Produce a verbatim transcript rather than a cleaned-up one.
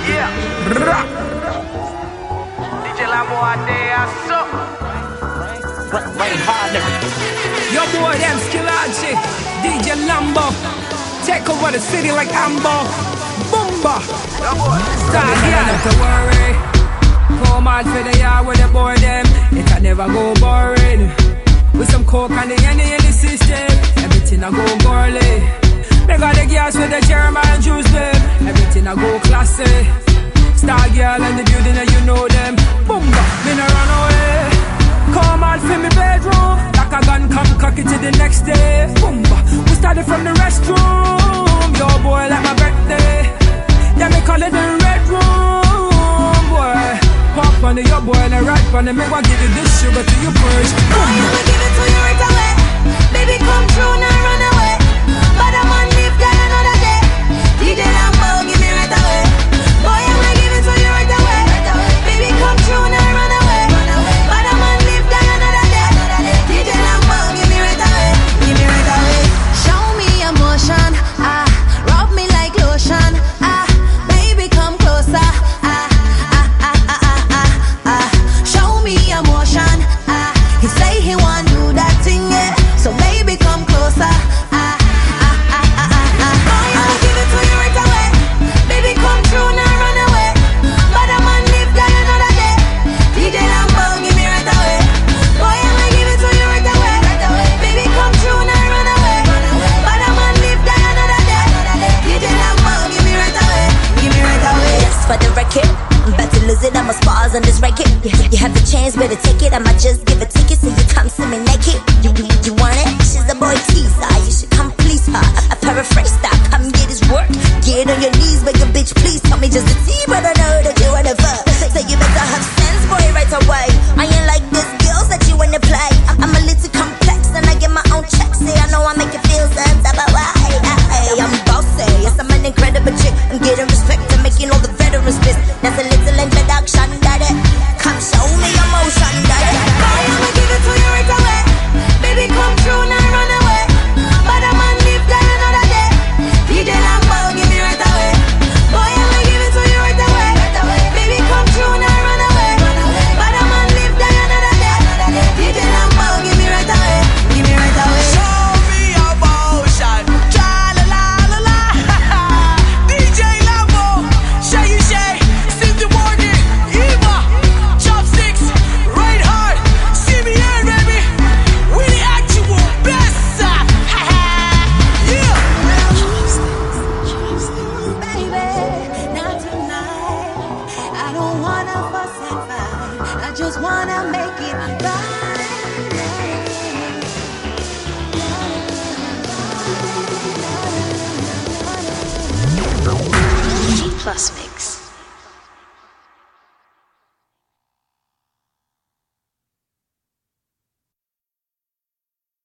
Yeah. Rock. D J Lambo out there, so. Rain harder. Yo boy, them Skillaji, D J Lambo. Take over the city like Ambo. Boomba. Start yeah. Not to worry. Come out for the yard with the boy them. It can never go boring. With some coke and the any in the system, everything I go girly. They got the gas with the German juice them. Everything I go classy. Star girl and the building and you know them. Boomba, me no run away. Come out for me bedroom. Like a gun come cock it to the next day. Boomba, we started from the restroom. Yo boy like my birthday. Yeah me call it the red room. Boy, pop on the yo boy and I ride on the me want give you this sugar to your purge. Boy, I'ma give it to you right away. Baby come through now run away. But I'm on live die another day. D J Lambo give me right away. Boy I'ma give it to you right away. Baby come through now run away. But I'm on live die another day. D J Lambo give me right away. Give me right away. Show me emotion, ah, rub me like lotion, ah, baby come closer, ah, ah, ah, ah, ah, ah, ah. Show me emotion, ah, he say he want do that thing, yeah, so baby come closer, ah, ah, ah, ah, ah, ah. Boy, I'ma give it to you right away, baby come through now run away, but I'm on live die another day, D J Lambo give me right away, boy I'ma give it to you right away, baby come through now run away, but I'm on live die another day, D J Lambo give me right away, give me right away. Just for the record, I'm about to lose it, I'ma spars on this record. You, you have the chance, better take it, I might just give a ticket so you come see me naked. You, you, you want it? She's the boy teaser, you should come please her. I paraphrase that, come get his work. Get on your knees, make a bitch please tell me just a tea, but I know that you wanna fuck. So you better have sense, boy, right away. I ain't like this girls that you wanna play. I'm a little complex and I get my own checks. See, I know I make you feel some type of way. Hey, I'm bossy, yes I'm an incredible chick. I'm getting respect and making all the veterans piss. That's a little introduction, daddy. Come show me emotion, daddy. Boy, I'ma give it to you right away. Baby, come through now, run away. But I'm on live die another day. D J Lambo, give me right away. Boy, I'ma give it to you right away. Baby, come through now, run away. But I'm on live die another day. D J Lambo, give me right away. Give me right away. Show me emotion. Tra la la la la. D J Lambo, Shay Shay, Cynthia Morgan, Eva, Chopsticks, right hard. See me here, baby. We the actual best. Yeah. Baby, not tonight. I don't wanna fuss and fight. I just wanna make it right.